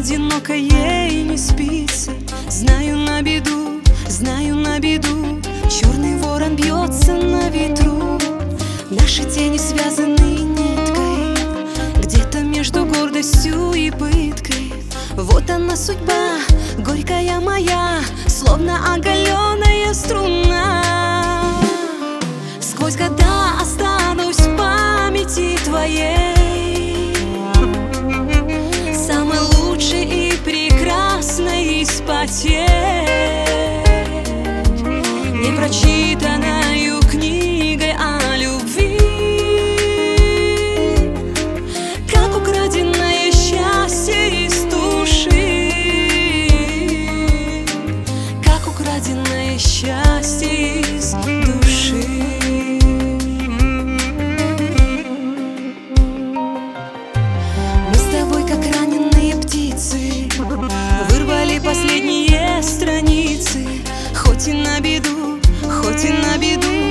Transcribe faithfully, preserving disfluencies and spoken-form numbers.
одиноко ей не спится. Знаю на беду, знаю на беду, черный ворон бьется на ветру. Наши тени связаны ниткой, где-то между гордостью и пыткой. Вот она судьба, горькая моя, словно оголенная струна. Сквозь года останусь в памяти твоей, самой лучшей и прекрасной из потерь, непрочитанною книгой о любви, как украденное счастье из души, как украденное счастье из души. Вырвали последние страницы, хоть и на беду, хоть и на беду.